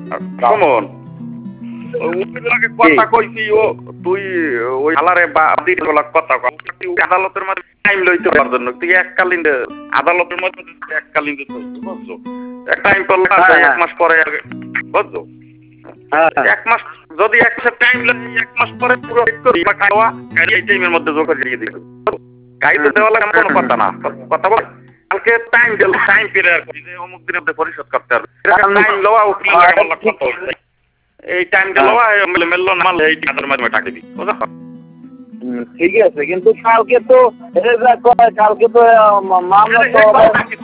সুমন কথা কইছি ও তুই ওই হালারে বাদি কথা আদালতের মধ্যে টাইম লইতে পারার জন্য তুই এককালীন আদালতের মধ্যে এককালীন বুঝছো এক টাইম করলে 1 মাস পরে বুঝছো 1 মাস যদি 1 মাস টাইম লাগে 1 মাস পরে পুরো করি বা খাওয়া এই টাইমের মধ্যে জোগাড় দিয়ে দিই গাইতে দেওয়া লাগে কোনো কথা না কথা বল কালকে টাইম দিল টাইম পিরিয়ড যে অমুক দিনের মধ্যে পরিশোধ করতে হবে টাইম লওয়া উকিল লাগে আমার কথা এই টাইমটা লওয়া মেললো না এই টাকার মাধ্যমে টাকা দিবি বুঝছো ঠিক আছে কিন্তু কালকে তো কালকে তো মামলা তো